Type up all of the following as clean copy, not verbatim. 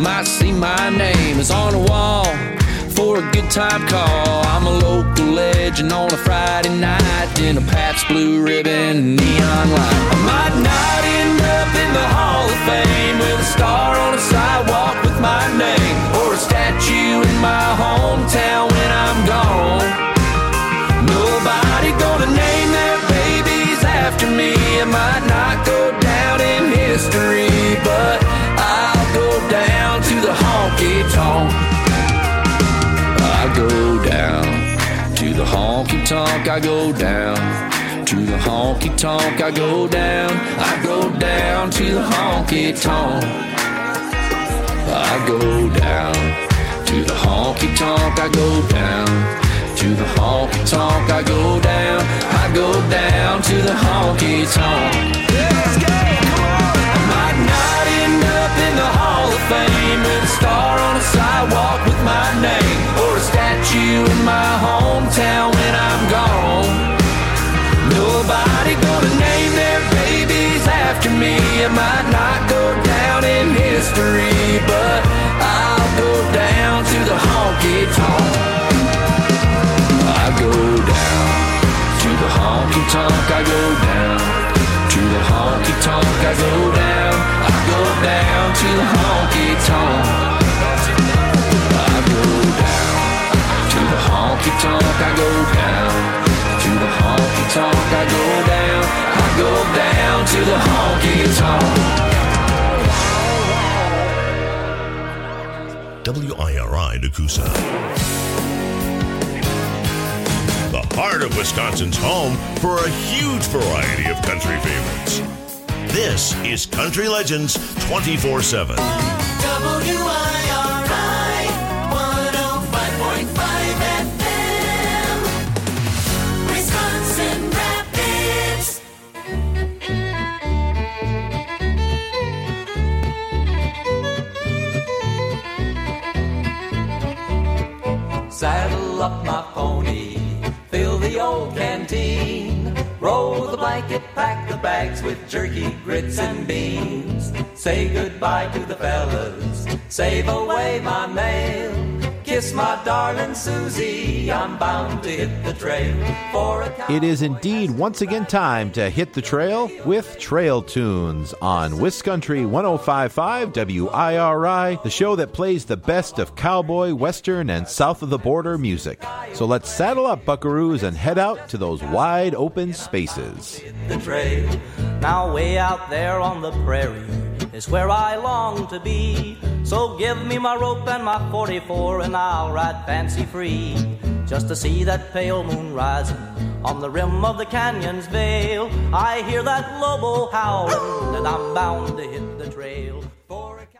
might see my name is on the wall for a good time call. I'm a local legend on a Friday night in a Pabst Blue Ribbon neon light. I might not end up in the Hall of Fame with a star on a sidewalk with my name, or a statue in my hometown when I'm gone. Nobody gonna name their babies after me. I might not go down in history, but I'll go down to the honky-tonk. I go down to the honky-tonk. I go down to the honky-tonk. I go down. I go down to the honky-tonk. I go down to the honky-tonk. I go down to the honky-tonk. I go down. I go down to the honky-tonk. Let's go! Come on! I might not end up in the Hall of Fame with a star on a sidewalk with my name, or a statue in my hometown when I'm gone. Nobody gonna name their babies after me. I might not go down in history, but I'll go down to the honky-tonk. I go down to the honky-tonk. I go down to the honky-tonk. I go down. I go down to the honky-tonk. I go down to the honky-tonk. I go down to the honky-tonk. I go down. I go down to the honky-tonk. WIRI Nakusa. The heart of Wisconsin's home for a huge variety of country favorites. This is Country Legends 24/7. WIRI 105.5 FM, Wisconsin Rapids. Saddle up my pony, fill the old canteen, roll the blanket, pack the bags with jerky, grits, and beans. Say goodbye to the fellas, save away my mail. Kiss my darling Susie, I'm bound to hit the trail for a It is indeed once again time to hit the trail with Trail Tunes on Wiscountry 105.5 WIRI, the show that plays the best of cowboy, western, and south of the border music. So let's saddle up, buckaroos, and head out to those wide open spaces. the trail. Now way out there on the prairie is where I long to be. So give me my rope and my 44 and I'll ride fancy free, just to see that pale moon rising on the rim of the canyon's veil. I hear that lobo howling and I'm bound to hit the trail for a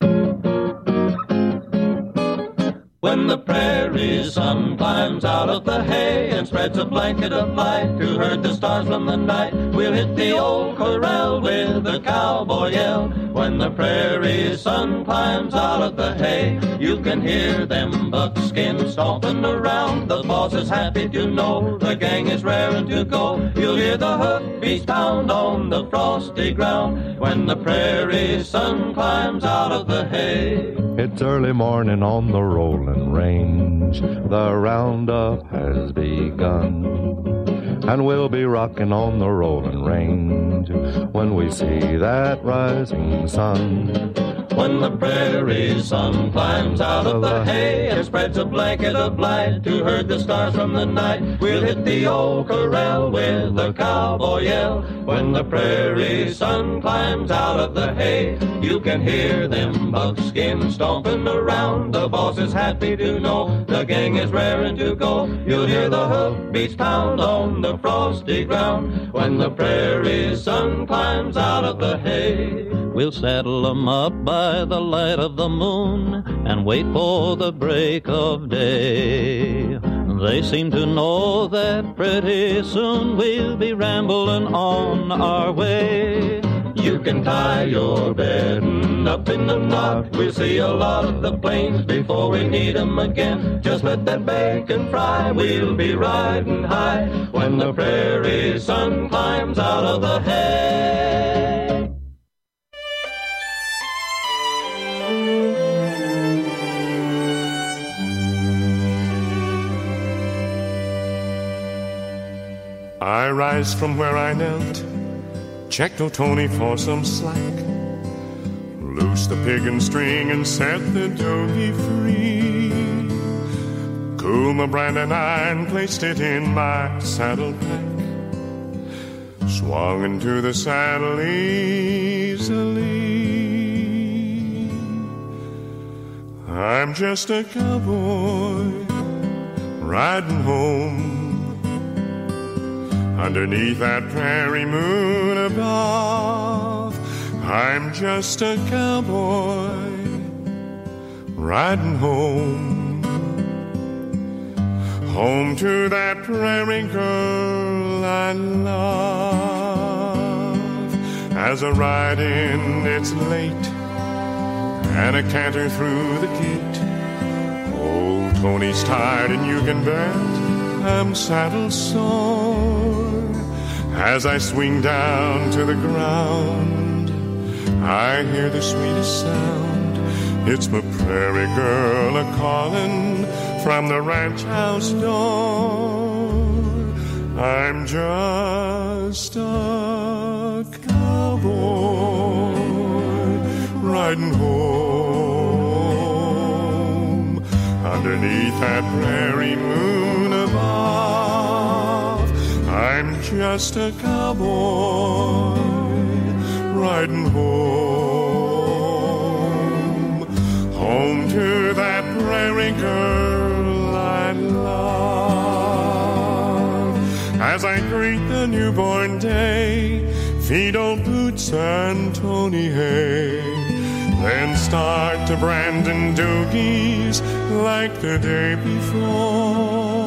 When the prairie sun climbs out of the hay and spreads a blanket of light to herd the stars from the night, we'll hit the old corral with a cowboy yell. When the prairie sun climbs out of the hay, you can hear them buckskins stomping around. The boss is happy to know the gang is raring to go. You'll hear the hoofbeats pound on the frosty ground when the prairie sun climbs out of the hay. It's early morning on the rolling range. The roundup has begun, and we'll be rocking on the rolling range when we see that rising sun. When the prairie sun climbs out of the hay and spreads a blanket of light to herd the stars from the night, we'll hit the old corral with a cowboy yell. When the prairie sun climbs out of the hay, you can hear them buckskins stomping around. The boss is happy to know the gang is raring to go. You'll hear the hoofbeats pound on the frosty ground when the prairie sun climbs out of the hay. We'll saddle 'em up by the light of the moon and wait for the break of day. They seem to know that pretty soon we'll be rambling on our way. You can tie your bedding up in the knot. We'll see a lot of the plains before we need 'em again. Just let that bacon fry, we'll be riding high when the prairie sun climbs out of the hay. I rise from where I knelt, checked old Tony for some slack, loosed the pig and string and set the doggy free. Cooled my brand and iron, placed it in my saddle pack, swung into the saddle easily. I'm just a cowboy riding home underneath that prairie moon above. I'm just a cowboy riding home, home to that prairie girl I love. As I ride in, it's late, and I canter through the gate. Old Tony's tired, and you can bet I'm saddle sore. As I swing down to the ground, I hear the sweetest sound. It's my prairie girl a-calling from the ranch house door. I'm just a cowboy riding home underneath that prairie moon above. I'm just a cowboy riding home, home to that prairie girl I love. As I greet the newborn day, feed old Boots and Tony hay, then start to branding doogies like the day before.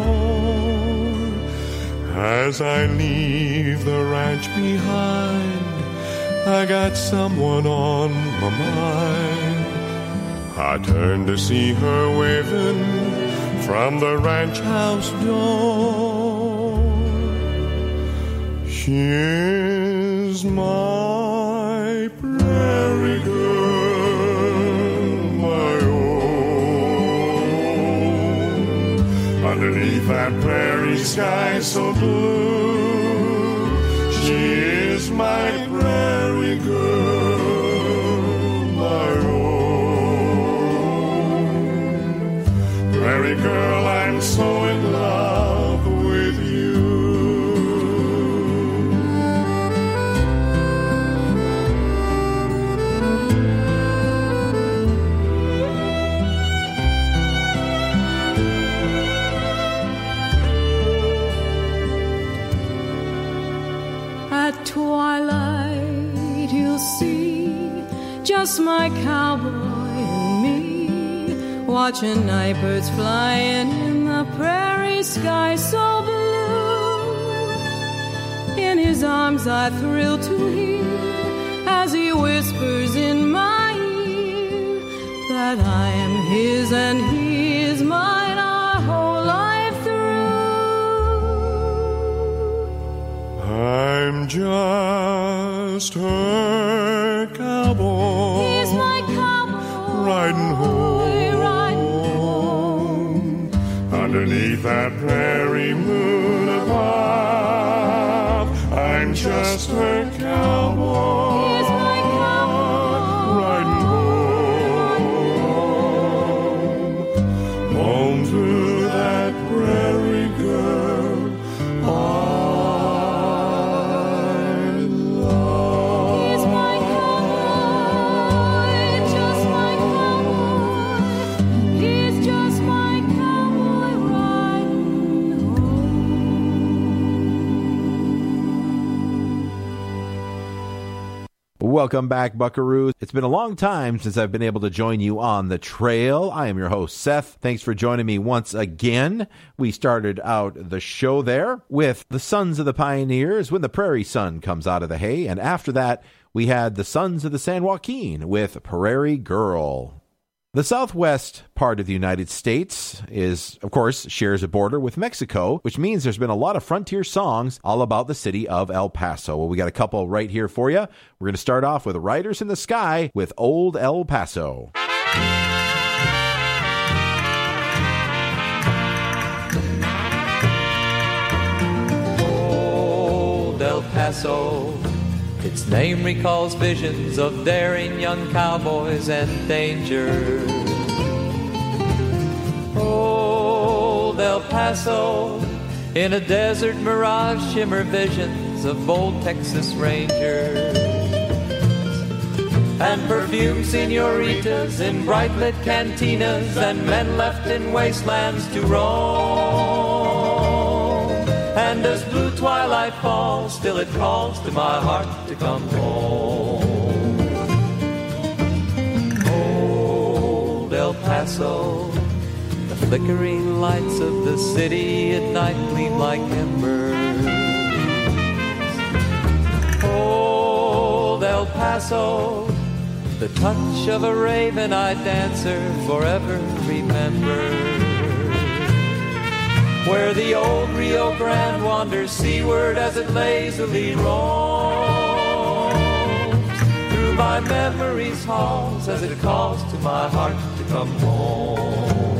As I leave the ranch behind, I got someone on my mind. I turn to see her waving from the ranch house door. She is my prairie girl, my own. Underneath that prairie sky so blue, she is my prairie girl, my own. Prairie girl, I'm so in love with you. At twilight you'll see just my cowboy and me, watching night birds flying in the prairie sky so blue. In his arms I thrill to hear as he whispers in my ear that I am his and he is mine our whole life through. I'm just her cowboy. He's my cowboy riding home underneath that prairie moon above. I'm just her cowboy. He's my cowboy riding home, home to that prairie girl I love. He's my cowboy, just my cowboy. He's just my cowboy riding home. Welcome back, buckaroos. It's been a long time since I've been able to join you on the trail. I am your host, Seth. Thanks for joining me once again. We started out the show there with the Sons of the Pioneers, When the Prairie Sun Comes Out of the Hay. And after that, we had the Sons of the San Joaquin with Prairie Girl. The southwest part of the United States is, of course, shares a border with Mexico, which means there's been a lot of frontier songs all about the city of El Paso. Well, we got a couple right here for you. We're going to start off with Riders in the Sky with Old El Paso. Paso. Its name recalls visions of daring young cowboys and danger. Old El Paso, in a desert mirage shimmer visions of bold Texas Rangers and perfumed senoritas in bright lit cantinas and men left in wastelands to roam. And as blue twilight falls, still it calls to my heart to come home. Old El Paso, the flickering lights of the city at night gleam like embers. Old El Paso, the touch of a raven-eyed dancer forever remembered. Where the old Rio Grande wanders seaward as it lazily roams through my memory's halls as it calls to my heart to come home.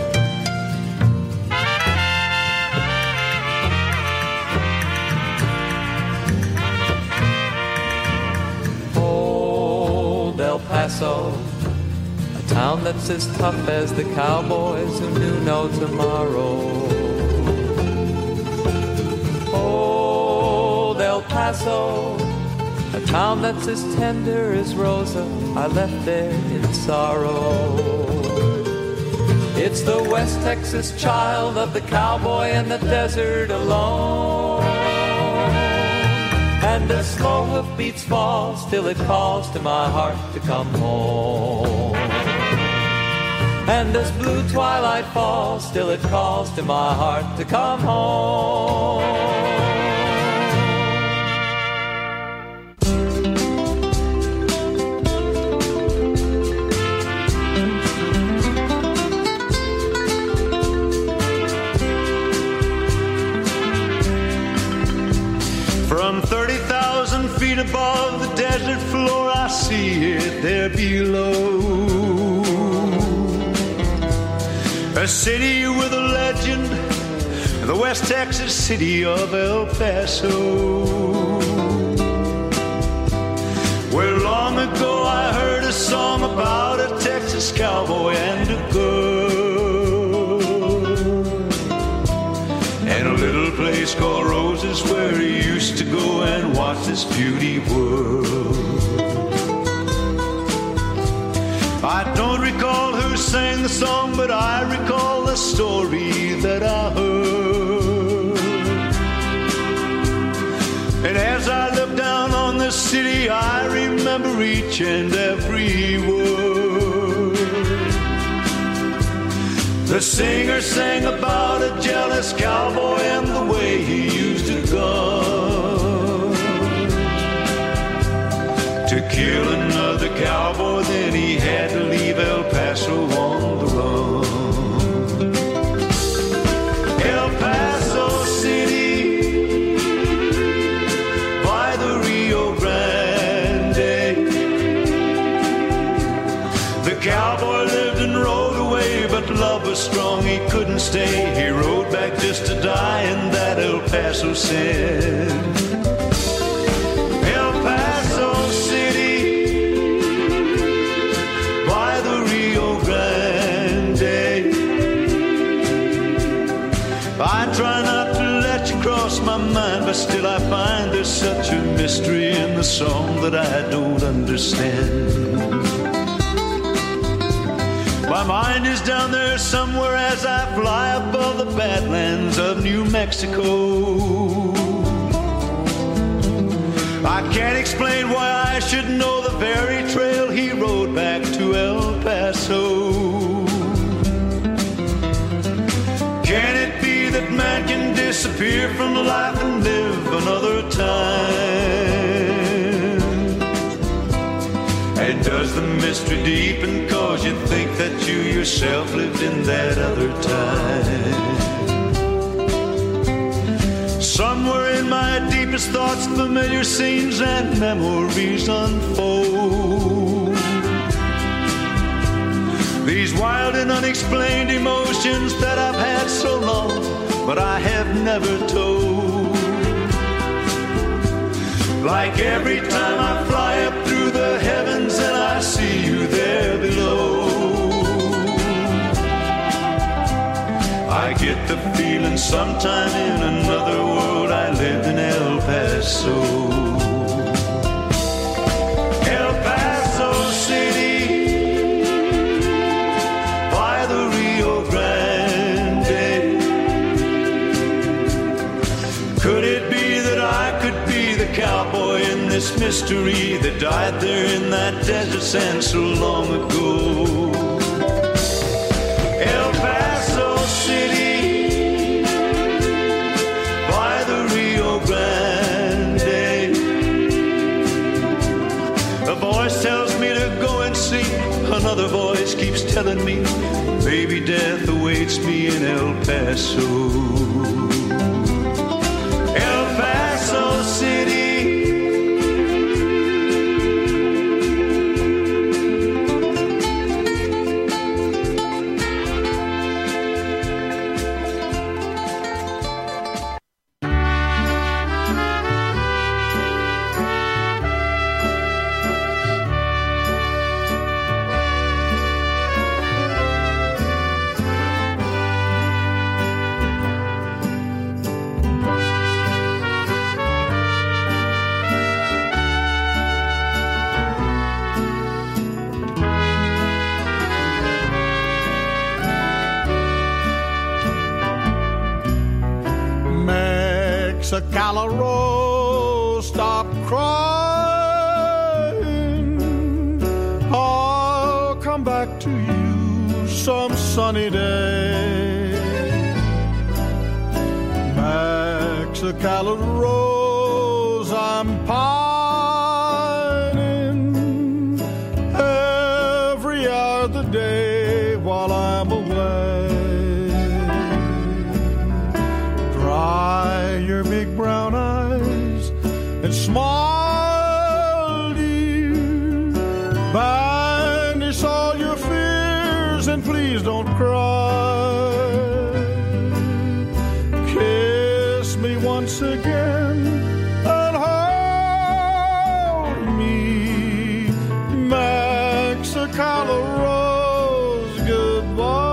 Old El Paso, a town that's as tough as the cowboys who knew no tomorrow. Old El Paso, a town that's as tender as Rosa, I left there in sorrow. It's the West Texas child of the cowboy in the desert alone. And as slow hoofbeats fall, still it calls to my heart to come home. And as blue twilight falls, still it calls to my heart to come home. From 30,000 feet above the desert floor, I see it there below. A city with a legend, the West Texas city of El Paso, where long ago I heard a song about a Texas cowboy and a girl, and a little place called Roses where he used to go and watch this beauty world. I don't recall who sang the song, but I recall the story that I heard. And as I look down on the city, I remember each and every word. The singer sang about a jealous cowboy and the way he used a gun to kill another cowboy, then he had to leave El Paso on the run. El Paso City by the Rio Grande. The cowboy lived and rode away, but love was strong, he couldn't stay. He rode back just to die, and that El Paso said. El Paso City by the Rio Grande. I try not to let you cross my mind, but still I find there's such a mystery in the song that I don't understand. My mind is down there somewhere as I fly above the badlands of New Mexico. I can't explain why I should know the very trail he rode back to El Paso. Can it be that man can disappear from life and live another time? And does the mystery deepen cause you think that you yourself lived in that other time? Somewhere in my deepest thoughts, familiar scenes and memories unfold. These wild and unexplained emotions that I've had so long, but I have never told. Like every time I fly up through the heavens and I see you there below. I get the feeling sometime in another world I lived in El Paso. El Paso City by the Rio Grande. Could it be that I could be the cowboy in this mystery that died there in that desert sand so long ago? El Paso City by the Rio Grande. A voice tells me to go and see. Another voice keeps telling me maybe death awaits me in El Paso. El Paso City. Mexicali, stop crying. I'll come back to you some sunny day. Mexicali Rose, I'm pining every hour of the day while I'm away. Dry your big brown eyes and smile, dear. Banish all your fears and please don't cry. Kiss me once again and hold me, Mexicali Rose, goodbye.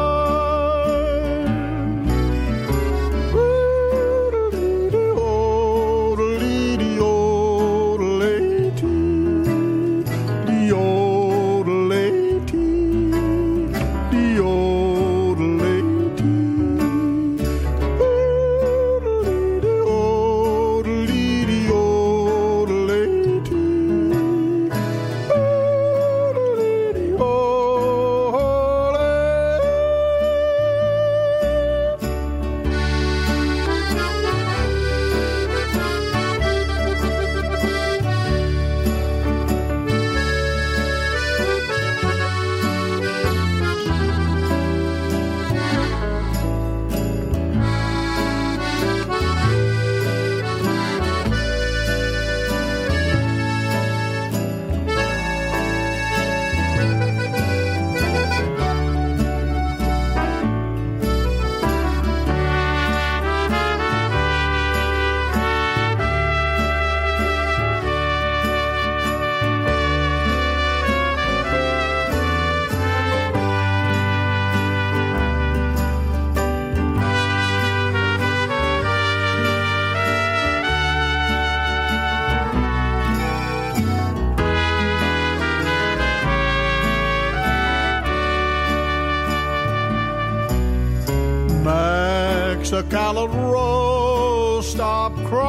Mexicali Rose, stop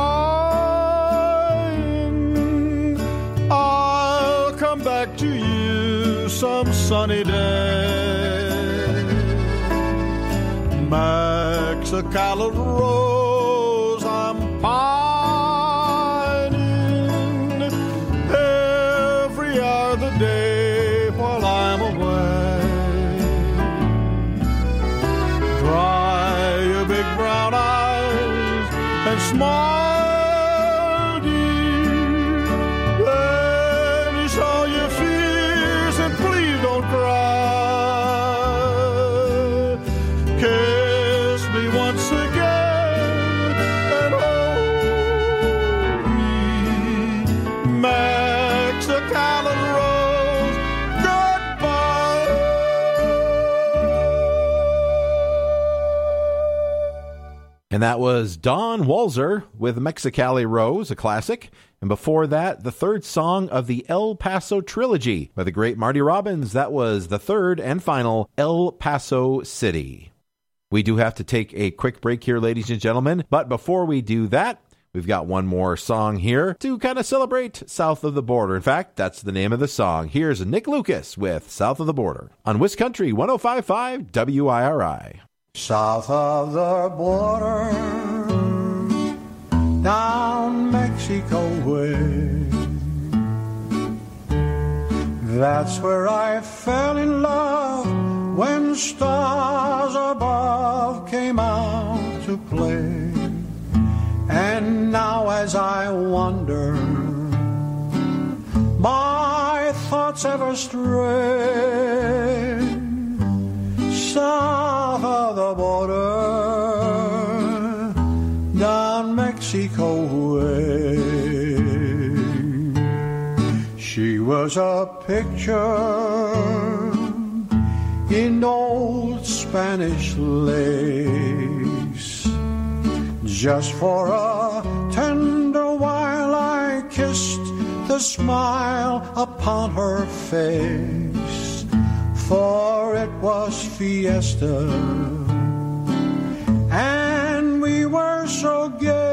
crying. I'll come back to you some sunny day. Mexicali Rose, I'm pining every hour of the day while I'm away. Dry your big brown eyes and smile, dear. Banish all your fears and please don't cry. Kiss me once again and hold me, And that was Don Walzer with Mexicali Rose, a classic. And before that, the third song of the El Paso trilogy by the great Marty Robbins. That was the third and final El Paso City. We do have to take a quick break here, ladies and gentlemen. But before we do that, we've got one more song here to kind of celebrate South of the Border. In fact, that's the name of the song. Here's Nick Lucas with South of the Border on Wiscountry 105.5 WIRI. South of the border, down Mexico way, that's where I fell in love when stars above came out to play. And now as I wander, my thoughts ever stray south of the border, down Mexico way. She was a picture in old Spanish lace. Just for a tender while I kissed the smile upon her face, for it was fiesta, and we were so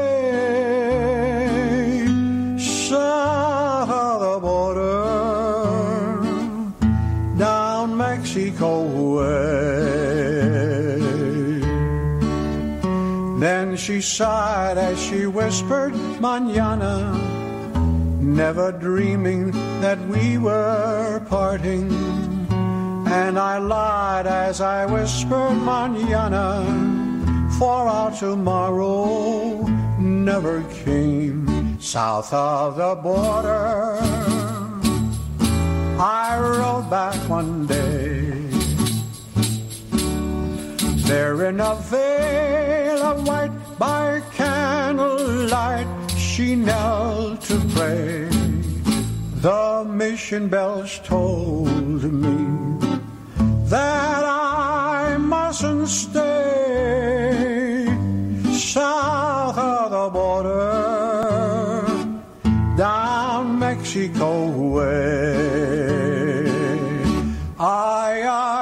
gay, south of the border, down Mexico way. Then she sighed as she whispered, mañana, never dreaming that we were parting. And I lied as I whispered, mañana, for our tomorrow never came. South of the border, I rode back one day. There in a veil of white by candlelight, she knelt to pray. The mission bells told me that I mustn't stay south of the border, down Mexico way. I,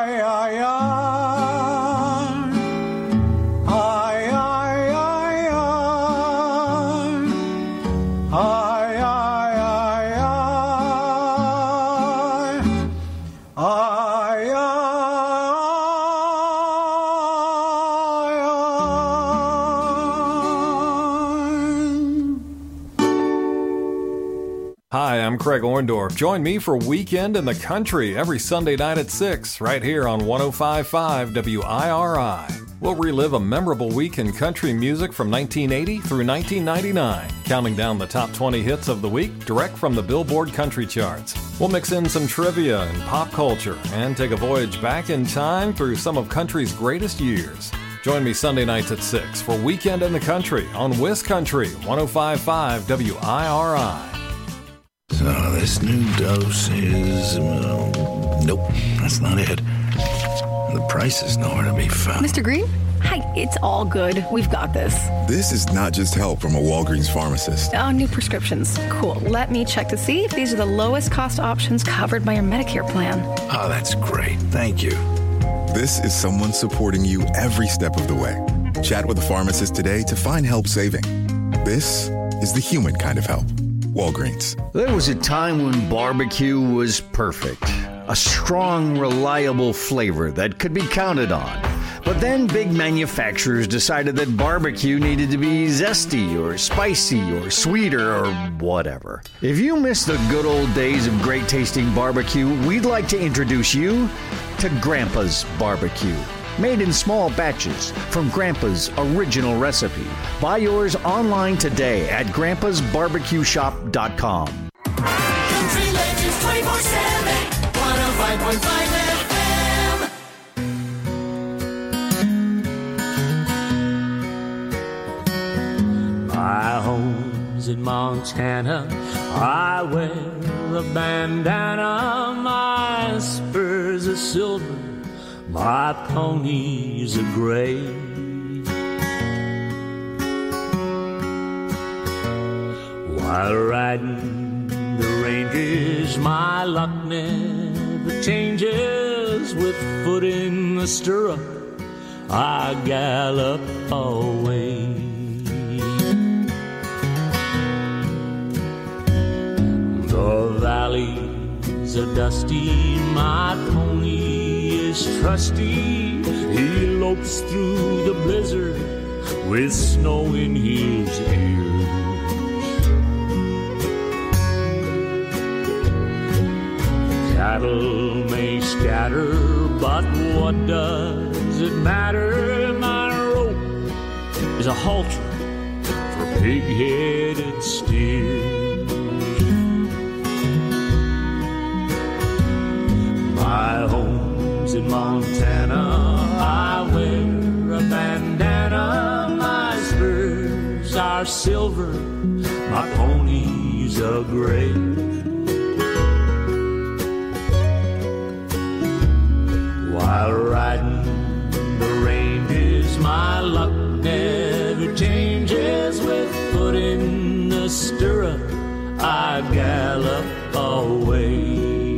Hi, I'm Craig Orndorff. Join me for Weekend in the Country every Sunday night at 6, right here on 105.5 WIRI. We'll relive a memorable week in country music from 1980 through 1999, counting down the top 20 hits of the week direct from the Billboard Country Charts. We'll mix in some trivia and pop culture and take a voyage back in time through some of country's greatest years. Join me Sunday nights at 6 for Weekend in the Country on Wiscountry 105.5 WIRI. So this new dose is, nope, that's not it. The price is nowhere to be found. Mr. Green? Hi, it's all good. We've got this. This is not just help from a Walgreens pharmacist. Oh, new prescriptions. Cool. Let me check to see if these are the lowest cost options covered by your Medicare plan. Oh, that's great. Thank you. This is someone supporting you every step of the way. Chat with a pharmacist today to find help saving. This is the human kind of help. Walgreens. There was a time when barbecue was perfect. A strong, reliable flavor that could be counted on. But then big manufacturers decided that barbecue needed to be zesty or spicy or sweeter or whatever. If you miss the good old days of great tasting barbecue, we'd like to introduce you to Grandpa's Barbecue. Made in small batches from Grandpa's original recipe. Buy yours online today at grandpasbarbecueshop.com. Country Legends 24/7, 105.5 FM. My home's in Montana. I wear a bandana. My spurs are silver. My ponies are gray. While riding the ranges, my luck never changes. With foot in the stirrup, I gallop away. The valleys are dusty, my pony is trusty. He lopes through the blizzard with snow in his ears. Cattle may scatter, but what does it matter? My rope is a halter for pig-headed steers. My home's in Montana, I wear a bandana. My spurs are silver, my pony's a gray. While riding the ranges, my luck never changes. With foot in the stirrup, I gallop away.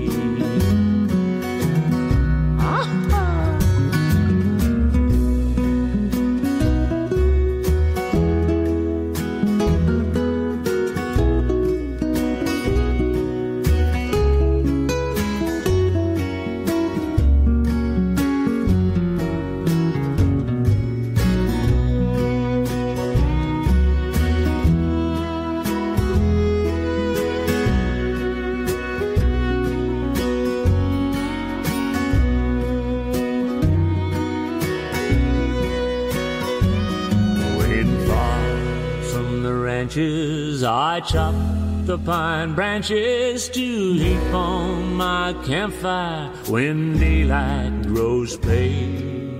I chop the pine branches to heap on my campfire when daylight grows pale.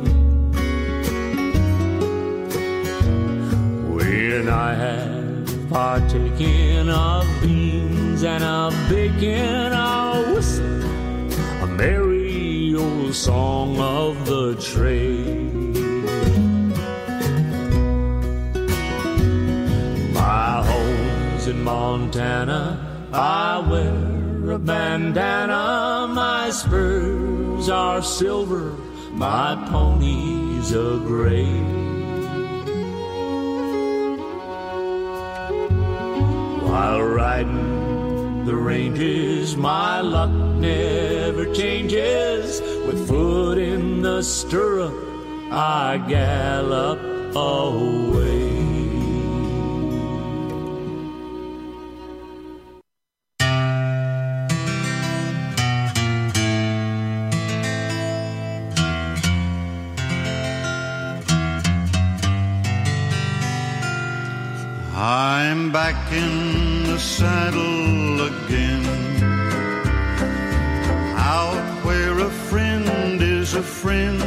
When I have partaken of beans and of bacon, I'll whistle a merry old song of the trail. In Montana, I wear a bandana. My spurs are silver, my pony's a gray. While riding the ranges, my luck never changes. With foot in the stirrup, I gallop away. I'm back in the saddle again, out where a friend is a friend,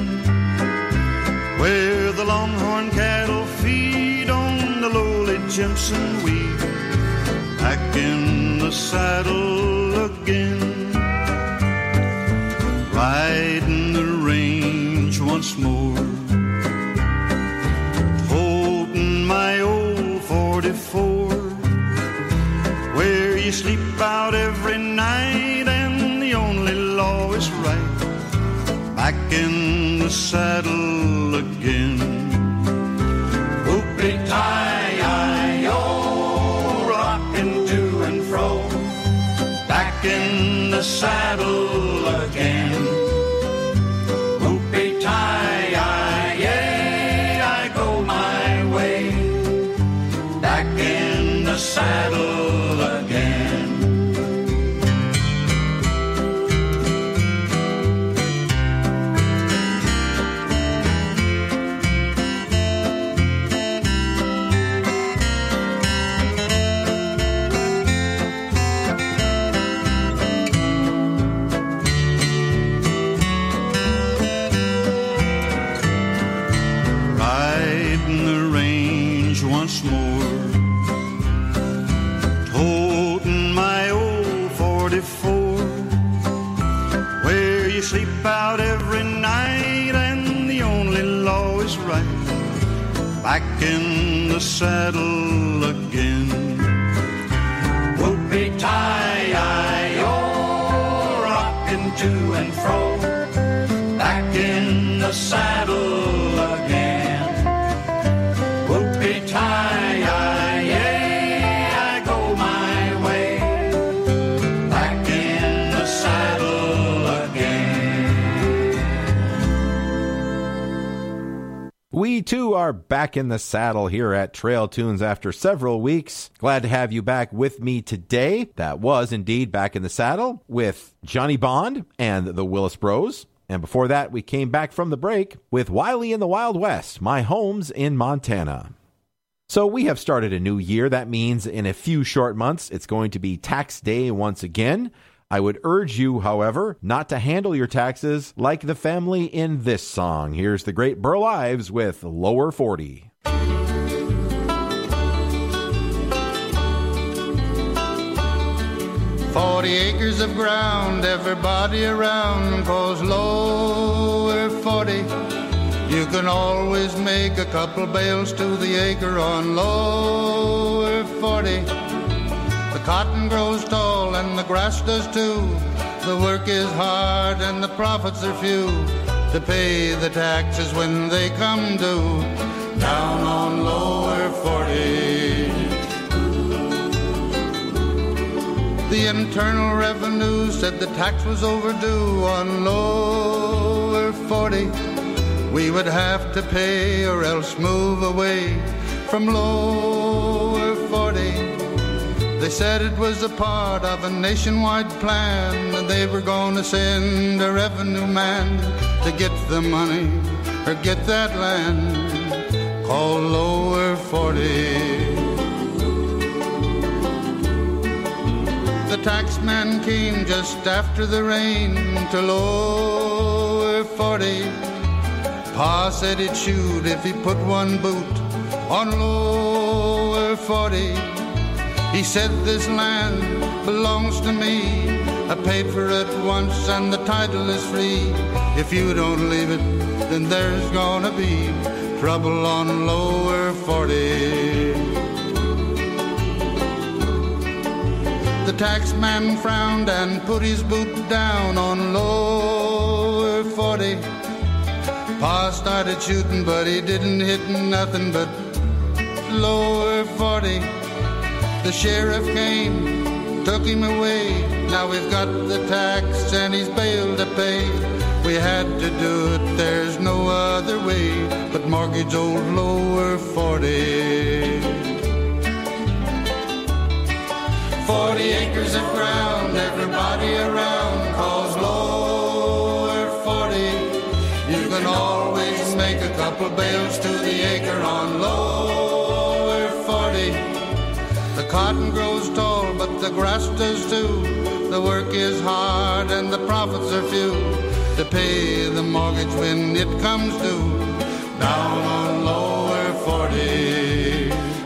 where the longhorn cattle feed on the lowly Jimson weed. Back in the saddle again, riding the range once more, holding my old 44, where you sleep out every night and the only law is right. Back in the saddle again. Whoopie-tie-I-O, rocking to and fro. Back in the saddle again. Whoopie-tie-I-yay, I go my way. Back in the saddle again. Riding the range once more, toting my old 44, where you sleep out every night and the only law is right. Back in the saddle again. to and fro, back in the saddle again. Whoopie-tie-yi-yay, I go my way, back in the saddle again. We too are back in the saddle here at Trail Tunes after several weeks. Glad to have you back with me today. That was indeed Back in the Saddle with Johnny Bond and the Willis Bros. And before that, we came back from the break with Wiley in the Wild West, My Home's in Montana. So we have started a new year. That means in a few short months, it's going to be tax day once again. I would urge you, however, not to handle your taxes like the family in this song. Here's the great Burl Ives with Lower 40. 40 acres of ground, everybody around calls Lower 40. You can always make a couple bales to the acre on Lower 40. The cotton grows tall and the grass does too. The work is hard and the profits are few to pay the taxes when they come due. Down on Lower 40. The Internal Revenue said the tax was overdue on Lower 40. We would have to pay or else move away from Lower 40. They said it was a part of a nationwide plan, and they were going to send a revenue man to get the money or get that land called Lower 40. The taxman came just after the rain to Lower 40. Pa said he'd shoot if he put one boot on Lower 40. He said this land belongs to me. I paid for it once and the title is free. If you don't leave it, then there's gonna be trouble on Lower 40. The taxman frowned and put his boot down on Lower 40. Pa started shooting, but he didn't hit nothing but Lower 40. The sheriff came, took him away. Now we've got the tax and his bail to pay. We had to do it, there's no other way but mortgage old Lower 40. 40 acres of ground, everybody around calls Lower 40. You can always make a couple bales to the acre on Lower 40. The cotton grows tall, but the grass does too. The work is hard and the profits are few to pay the mortgage when it comes due. Down on Lower 40.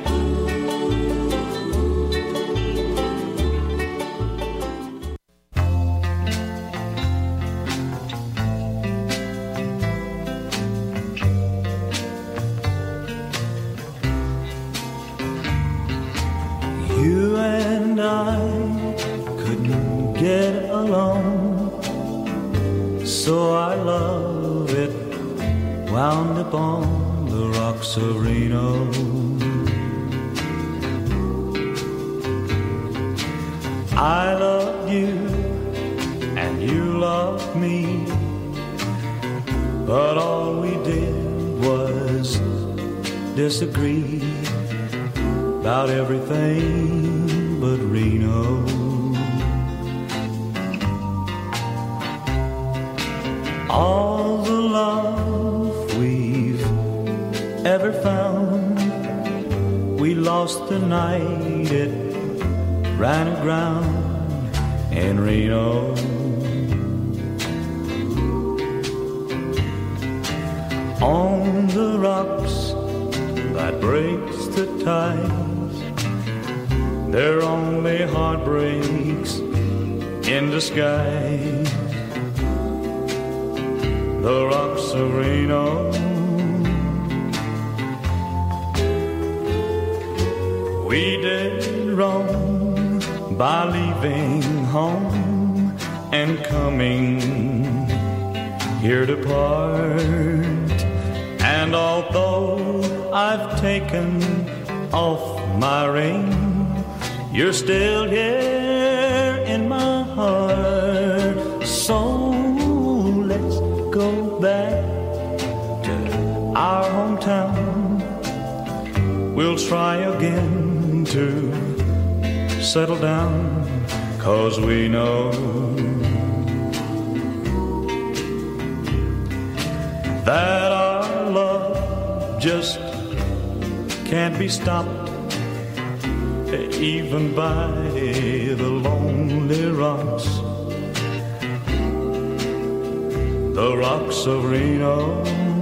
You and I couldn't get along, so our love it wound up on the rocks of Reno. I loved you and you loved me, but all we did was disagree about everything but Reno. All the love we've ever found, we lost the night it ran aground in Reno. On the rocks that breaks the tide, they're only heartbreaks in disguise. The rocks of Reno. We did wrong by leaving home and coming here to part. And although I've taken off my ring, you're still here in my heart. So let's go back to our hometown. We'll try again to settle down, 'cause we know that our love just can't be stopped, even by the lonely rocks, the rocks of Reno.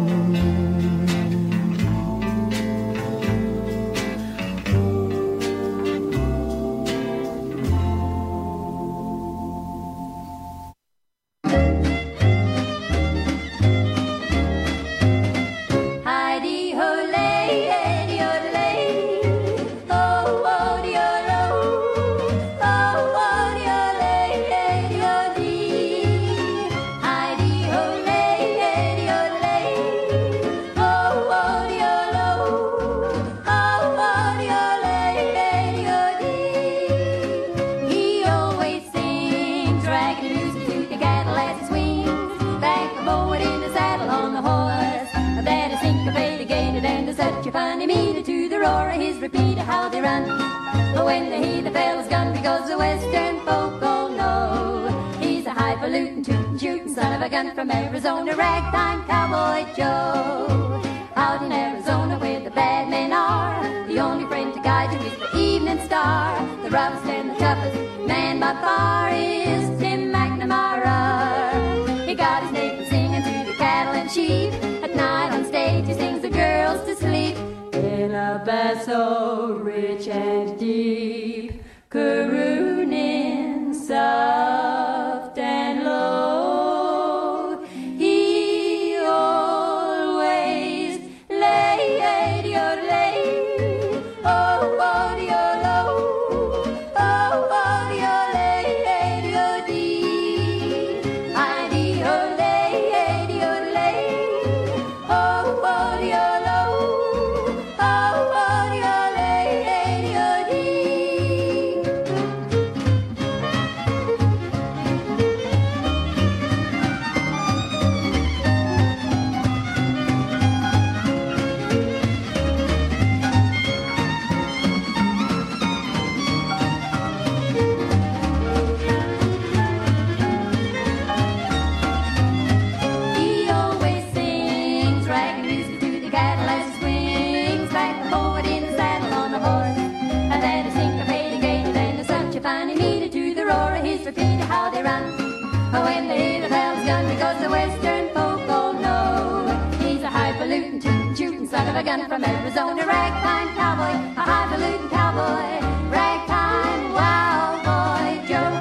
From Arizona, ragtime cowboy Joe. Out in Arizona where the bad men are, the only friend to guide you is the evening star. The roughest and the toughest man by far is Tim McNamara. He got his name from singing to the cattle and sheep. At night on stage he sings the girls to sleep. In a bass so rich and deep, carooning soft and low. When they hear the bells gun, because the western folk all know he's a highfalutin, tootin', son of a gun from Arizona, ragtime cowboy, a highfalutin cowboy, ragtime wild boy, Joe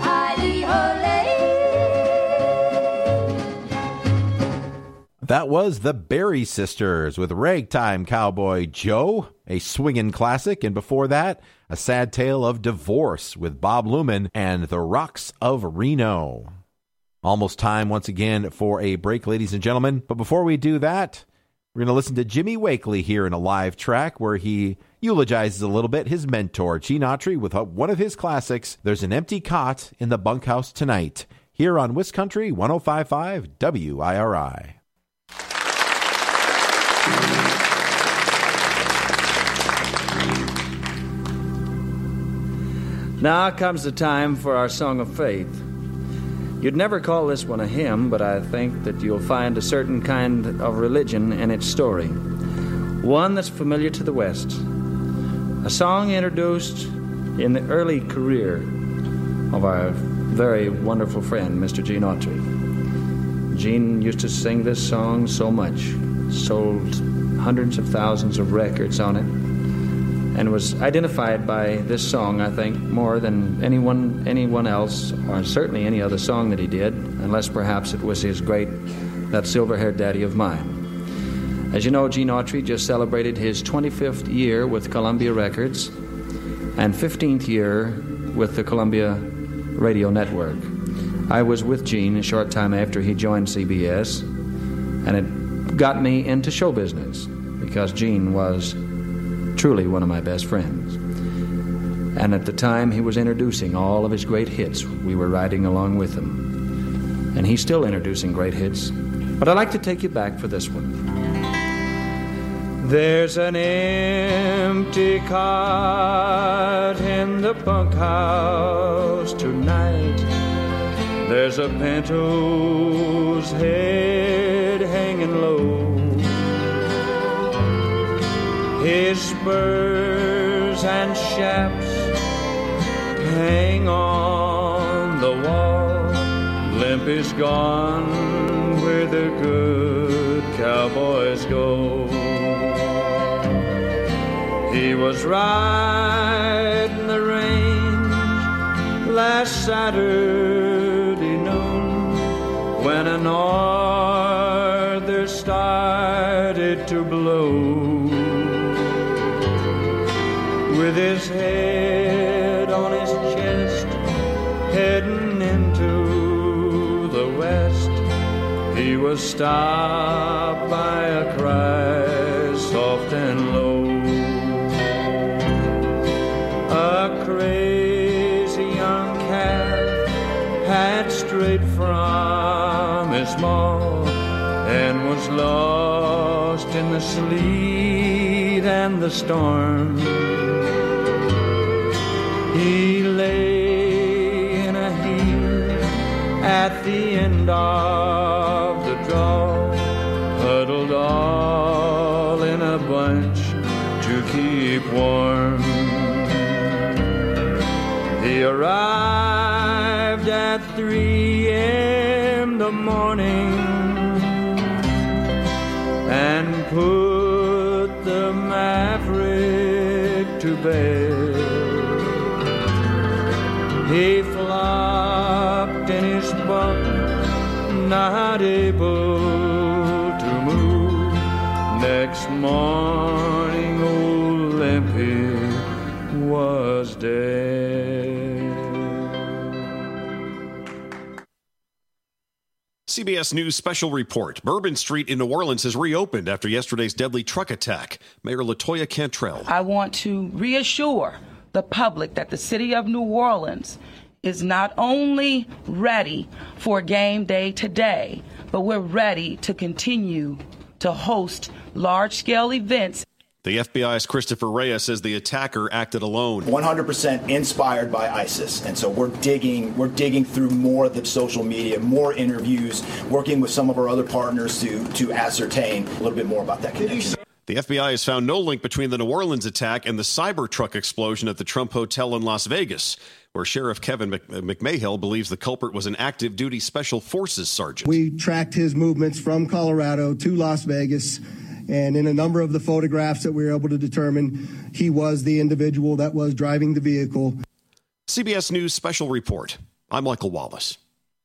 Hidey-Ho-Lay. That was the Berry Sisters with Ragtime Cowboy Joe, a swingin' classic, and before that, A Sad Tale of Divorce with Bob Luman and the Rocks of Reno. Almost time once again for a break, ladies and gentlemen. But before we do that, we're going to listen to Jimmy Wakely here in a live track where he eulogizes a little bit his mentor, Gene Autry, with one of his classics, There's an Empty Cot in the Bunkhouse Tonight, here on WisCountry 105.5 WIRI. Now comes the time for our Song of Faith. You'd never call this one a hymn, but I think that you'll find a certain kind of religion in its story, one that's familiar to the West. A song introduced in the early career of our very wonderful friend, Mr. Gene Autry. Gene used to sing this song so much, sold hundreds of thousands of records on it, and was identified by this song, I think, more than anyone else, or certainly any other song that he did, unless perhaps it was his great That Silver-Haired Daddy of Mine. As you know, Gene Autry just celebrated his 25th year with Columbia Records and 15th year with the Columbia Radio Network. I was with Gene a short time after he joined CBS, and it got me into show business because Gene was truly one of my best friends. And at the time, he was introducing all of his great hits. We were riding along with him. And he's still introducing great hits. But I'd like to take you back for this one. There's an empty cot in the bunkhouse tonight. There's a pinto's head hanging low. His spurs and chaps hang on the wall. Limp is gone where the good cowboys go. He was riding the range last Saturday noon when a norther started to blow. With his head on his chest, heading into the west, he was stopped by a cry soft and low. A crazy young calf had strayed from his maw and was lost in the sleet and the storm. He lay in a heap at the end of the draw, huddled all in a bunch to keep warm. He arrived at 3 a.m. the morning and put the maverick to bed. He flopped in his bunk, not able to move. Next morning, old Limpy was dead. CBS News special report. Bourbon Street in New Orleans has reopened after yesterday's deadly truck attack. Mayor LaToya Cantrell. I want to reassure the public that the city of New Orleans is not only ready for game day today, but we're ready to continue to host large-scale events. The FBI's Christopher Reyes says the attacker acted alone. 100% inspired by ISIS. And so we're digging through more of the social media, more interviews, working with some of our other partners to ascertain a little bit more about that connection. The FBI has found no link between the New Orleans attack and the Cybertruck explosion at the Trump Hotel in Las Vegas, where Sheriff Kevin McMahill believes the culprit was an active duty Special Forces sergeant. We tracked his movements from Colorado to Las Vegas, and in a number of the photographs that we were able to determine, he was the individual that was driving the vehicle. CBS News Special Report. I'm Michael Wallace.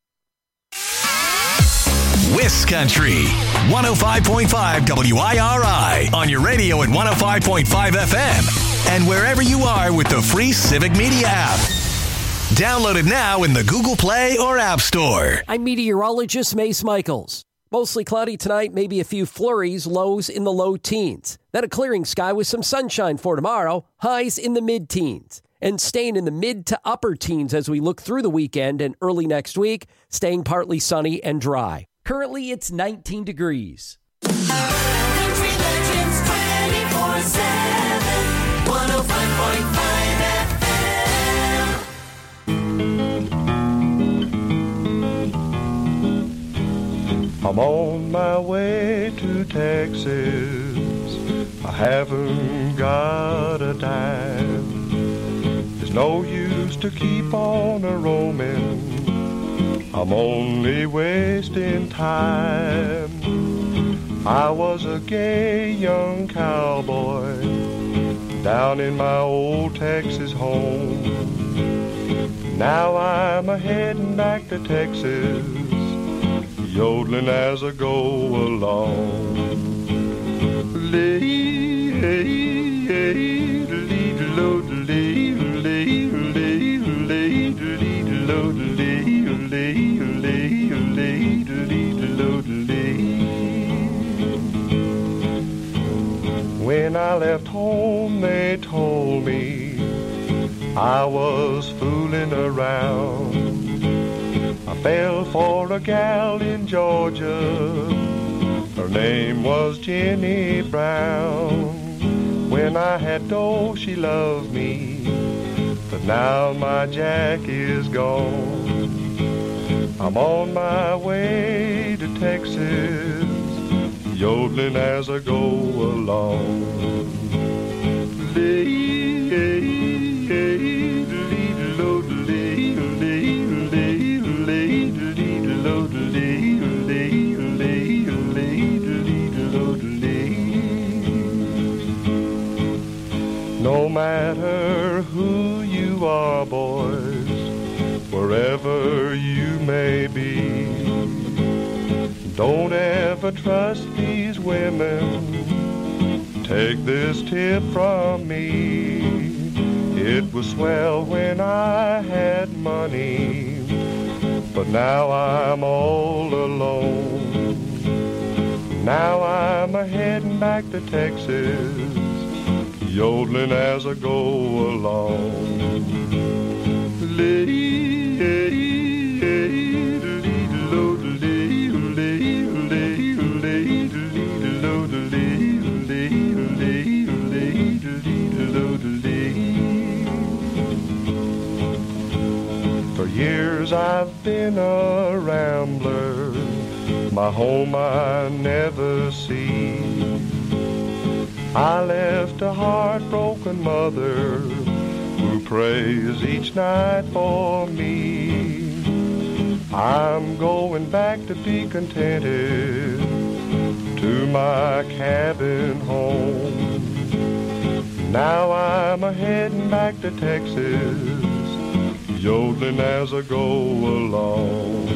Wiscountry 105.5 WIRI on your radio at 105.5 FM and wherever you are with the free Civic Media app. Download it now in the Google Play or App Store. I'm meteorologist Mace Michaels. Mostly cloudy tonight, maybe a few flurries, lows in the low teens. Then a clearing sky with some sunshine for tomorrow, highs in the mid-teens. And staying in the mid to upper teens as we look through the weekend and early next week, staying partly sunny and dry. Currently, it's 19 degrees. Country Legends 24/7, 105.5 FM. I'm on my way to Texas. I haven't got a dime. There's no use to keep on a-roaming. I'm only wasting time. I was a gay young cowboy down in my old Texas home. Now I'm a-heading back to Texas, yodeling as I go along. I left home, they told me I was fooling around. I fell for a gal in Georgia. Her name was Jenny Brown. When I had dough, she loved me, but now my Jack is gone. I'm on my way to Texas, yodeling as I go along. No matter who you are, boys, wherever you may be, don't ever trust these women. Take this tip from me. It was swell when I had money, but now I'm all alone. Now I'm a-heading back to Texas, yodeling as I go along. For years I've been a rambler, my home I never see. I left a heartbroken mother who prays each night for me. I'm going back to be contented to my cabin home. Now I'm a-heading back to Texas, yodeling as I go along.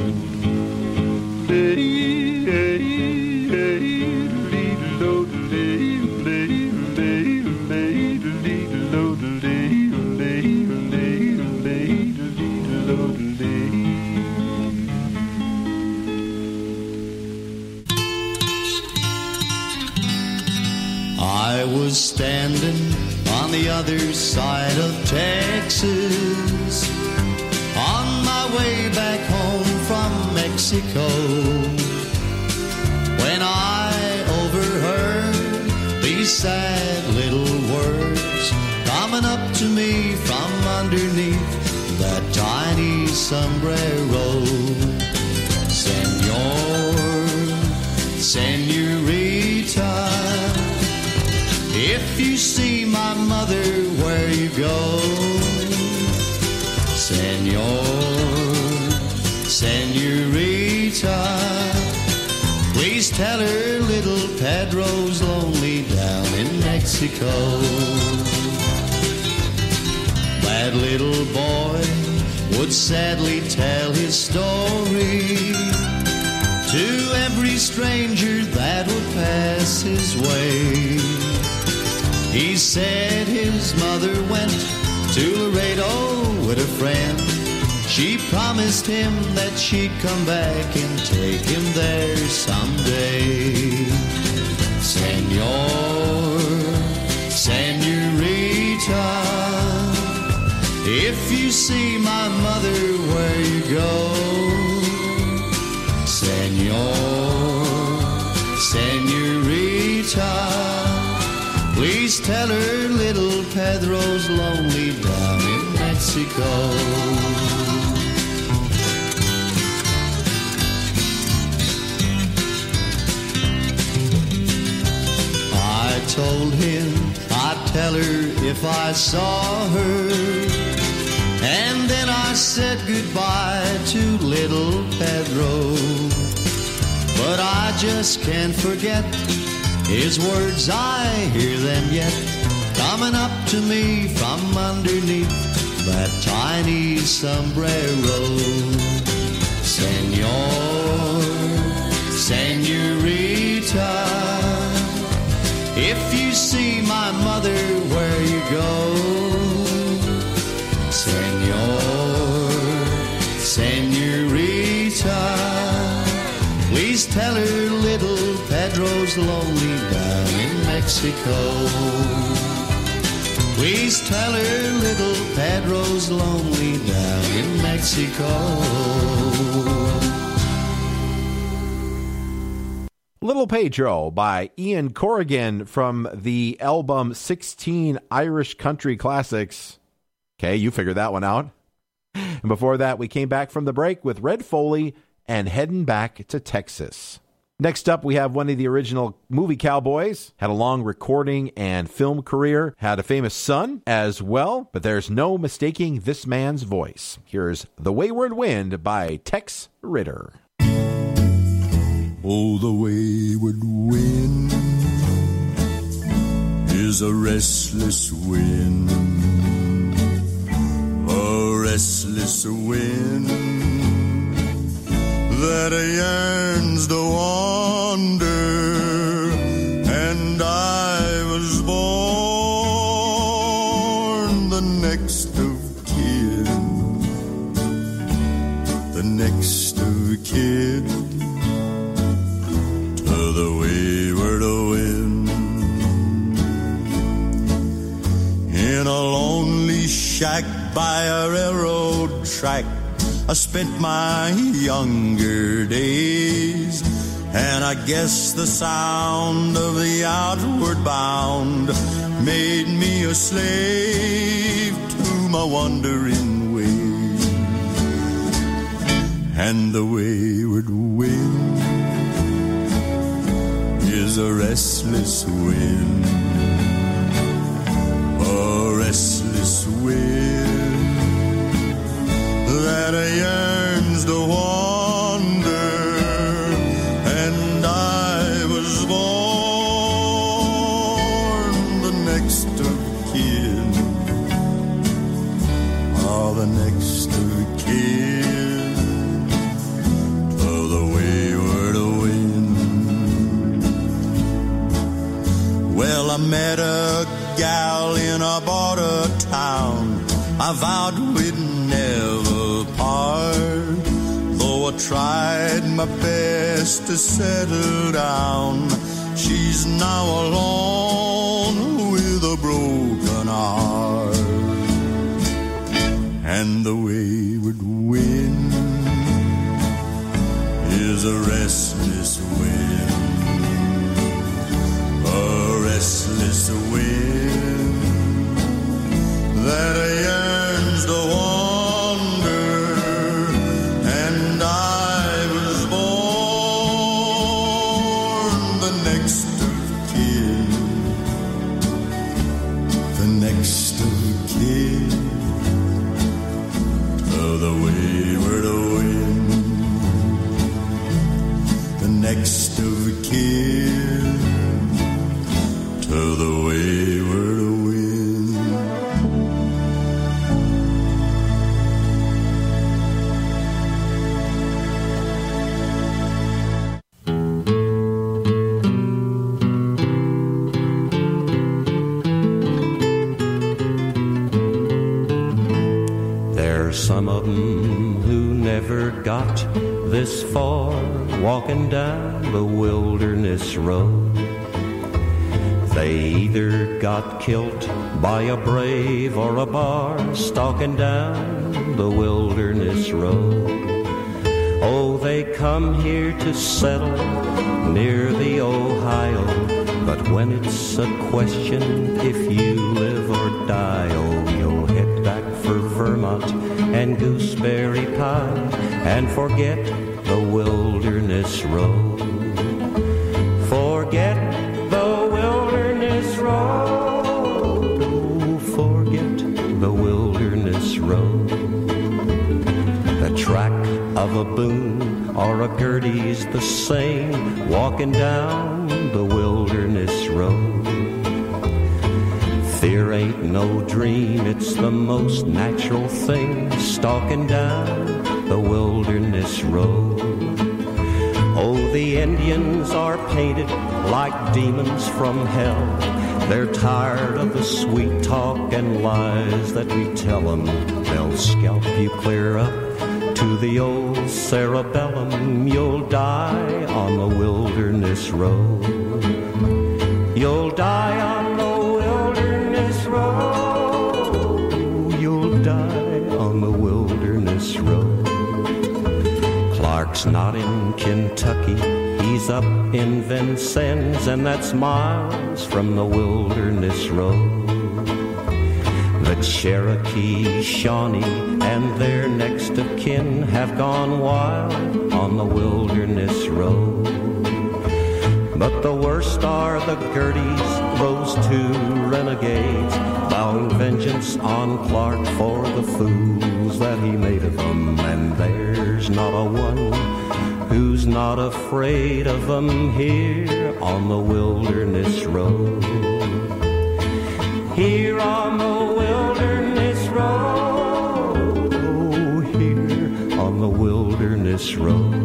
I was standing on the other side of Texas, on my way back home from Mexico, when I overheard these sad little words coming up to me from underneath that tiny sombrero. Senor, senorita, if you see my mother where you go, Senor, senorita, please tell her little Pedro's lonely down in Mexico. That little boy would sadly tell his story to every stranger that would pass his way. He said his mother went to Laredo with a friend. She promised him that she'd come back and take him there someday. Senor, senorita, if you see my mother where you go, Senor, senorita, please tell her little Pedro's lonely down in Mexico. I told him I'd tell her if I saw her, and then I said goodbye to little Pedro. But I just can't forget his words, I hear them yet, coming up to me from underneath that tiny sombrero. Senor, senorita, if you see my mother where you go, Senor, senorita, please tell her little Pedro's lonely down in Mexico. Mexico. Please tell her little Pedro's lonely down in Mexico. Little Pedro by Ian Corrigan from the album 16 Irish Country Classics. Okay, you figured that one out. And before that, we came back from the break with Red Foley and Heading Back to Texas. Next up, we have one of the original movie cowboys, had a long recording and film career, had a famous son as well, but there's no mistaking this man's voice. Here's The Wayward Wind by Tex Ritter. Oh, the wayward wind is a restless wind, a restless wind that yearns to wander, and I was born the next of kin, the next of kin to the wayward wind. In a lonely shack by a railroad track, I spent my younger days, and I guess the sound of the outward bound made me a slave to my wandering ways. And the wayward wind is a restless wind, a restless wind that yearns to wander, and I was born the next of kin, oh, the next of kin to the wayward wind. Well, I met a gal in a border town, I vowed we'd never part, though I tried my best to settle down. She's now alone with a broken heart. And the wayward wind is a restless wind, a restless wind that yearns to wander, and I was born the next of kin, the next of kin to the wayward wind, the next of kin to the wayward wind. Some of them who never got this far, walking down the wilderness road. They either got killed by a brave or a bar, stalking down the wilderness road. Oh, they come here to settle near the Ohio, but when it's a question if you live or die, oh, you'll head back for Vermont and gooseberry pie and forget the wilderness road. Forget the wilderness road. Oh, forget the wilderness road. The track of a Boone or a Gertie's the same, walking down the wilderness road. Fear ain't no dream, it's the most natural thing, stalking down the wilderness road. Oh, the Indians are painted like demons from hell. They're tired of the sweet talk and lies that we tell them. They'll scalp you clear up to the old cerebellum. You'll die on the wilderness road. You'll die Clark's not in Kentucky, he's up in Vincennes, and that's miles from the Wilderness Road. The Cherokee, Shawnee, and their next of kin have gone wild on the Wilderness Road. But the worst are the Gerties, those two renegades, vowing vengeance on Clark for the fools that he made of them. And there's not a one who's not afraid of them here on the Wilderness Road. Here on the Wilderness Road, oh, here on the Wilderness Road.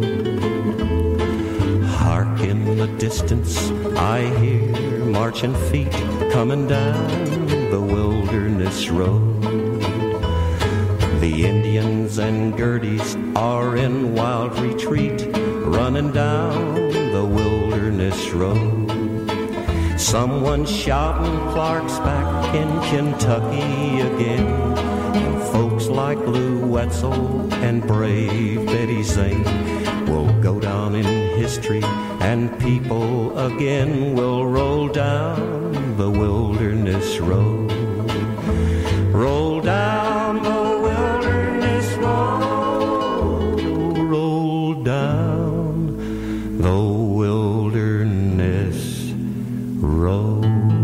Hark in the distance, I hear marching feet coming down the Wilderness Road. The Indians and Gerties are in wild retreat, running down the Wilderness Road. Someone's shouting Clark's back in Kentucky again, and folks like Lou Wetzel and brave Betty Zane will go down in history, and people again will roll down the Wilderness Road. Roll down the Wilderness Road, roll down the Wilderness Road.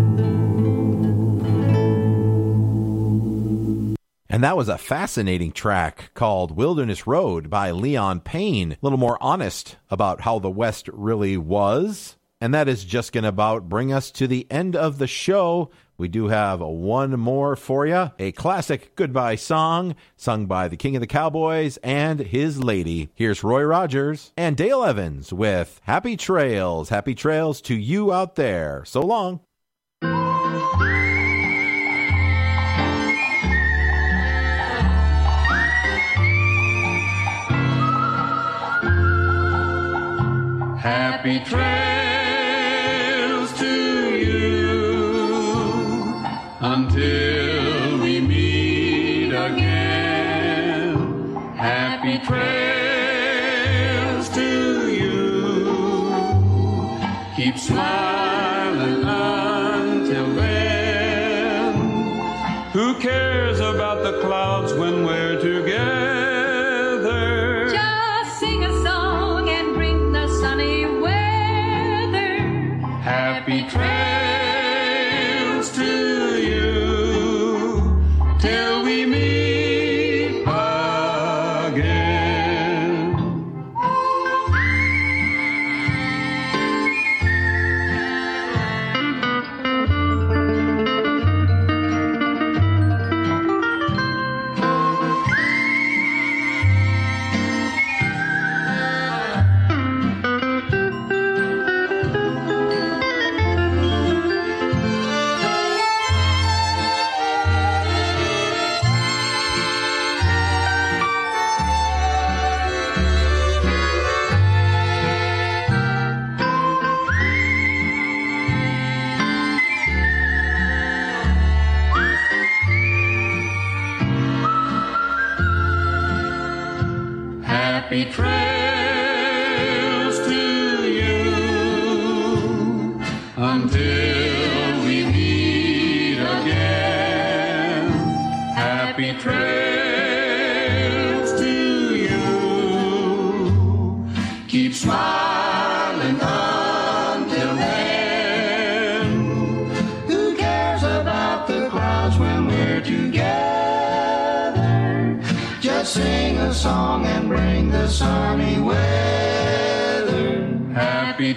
And that was a fascinating track called Wilderness Road by Leon Payne. A little more honest about how the West really was. And that is just going to about bring us to the end of the show. We do have one more for you. A classic goodbye song sung by the King of the Cowboys and his lady. Here's Roy Rogers and Dale Evans with Happy Trails. Happy trails to you out there. So long. Happy trails to you until we meet again. Happy trails to you. Keep smiling until then. Who cares about the clouds when we're together? Just sing a song and bring the sunny weather. Happy trails to you till we meet again. Happy trails to you until we meet again. Happy trails to you. Keep smiling until then. Who cares about the clouds when we're together? Just sing a song and bring the sunny weather. Happy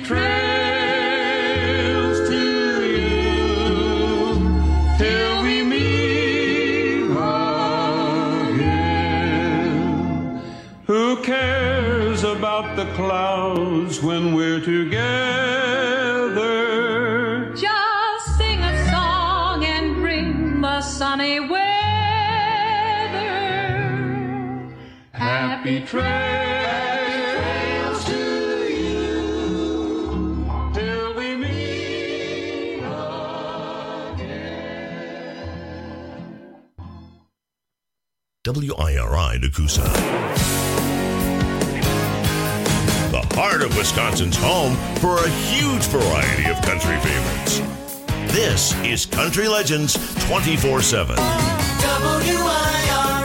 trails to you till we meet again. Who cares about the clouds when we're together? Just sing a song and bring the sunny weather. Happy trails to you till we meet again. WIRI Nakusa. part of Wisconsin's home for a huge variety of country favorites. This is Country Legends 24/7. WIR